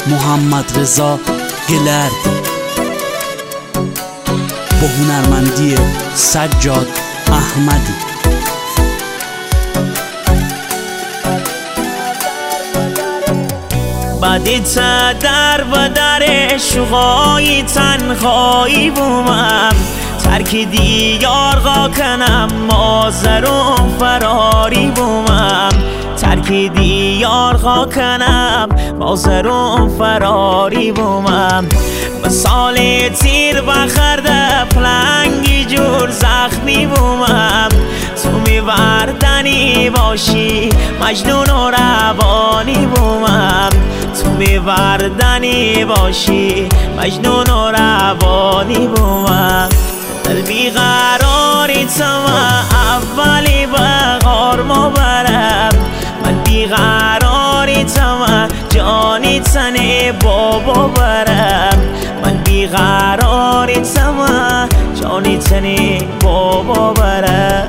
محمد رضا گلرد با هنرمندی سجاد احمدی. بدیت در بدر عشقای تنهایی بومم، ترک دیار غا کنم مازر و فراری بومم، ترک دیار غا کنم مازر و فراری بومم. مثال تیر بخرده پلنگی جور زخمی بومم، تو میوردنی باشی مجنون و روانی بومم، تو میوردنی باشی مجنون و روانی بومم. دل بیقراری تما اولی بغار ما برم، من بیقراری تما جانی تنی بابا برم، من بیقراری تما جانی تنی بابا برم.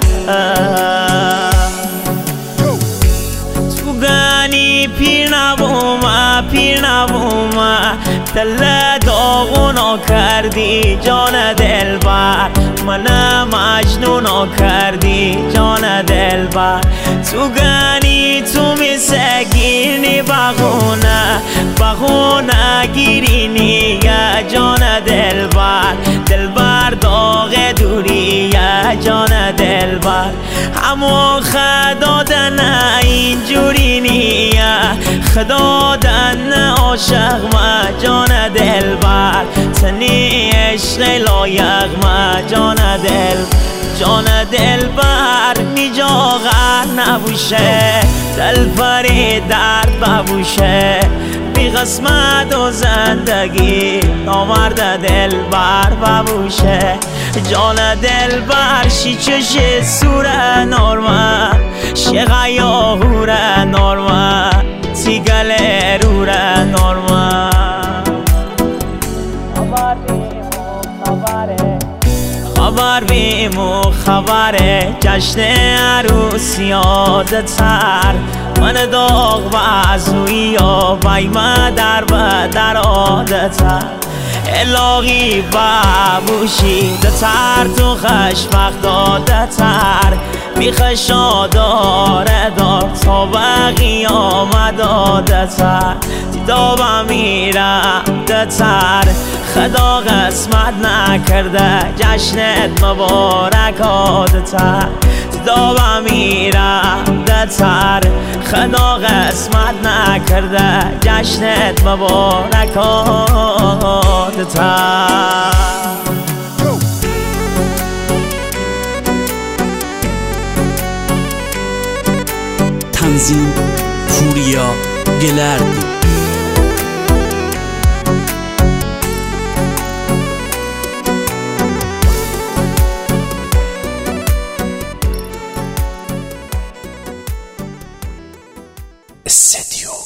تو گانی پیر نبوما دل داغونا کردی جان دلبر، منم مجنونا کردی جان دلبر. تو گانی تو میسگیرنی بغونه گیرینی یا جان دلبر، دلبر داغ دوری یا جان دلبر. همون خدادن اینجوری نیا، خدادن عاشق ما جان دلبر، تنی عشق لایق ما جان دلبر. میجاغر نبوشه دل پری درد ببوشه، بی قسمت و زندگی نامرد دلبر ببوشه. جان دلبر شی چش سوره نورما، شی غیاهوره نورما، تیگل روره نورما. خبر بیمو خبره جشن عروسی یادتر، من داغ و ازوی یا بیمه در بدر عادتر. الهی ببوشی دتر تو خشمق دادتر، میخشا داره دار تا بقی آمدادتر. دیدابم میرم دتر خدا قسمت نکرده جشنت مبارک آدتر. دیدابم میرم دتر خدا قسمت نکرده جشنت مبارک آدتر. تنظیم پوریا گلردی. استدیو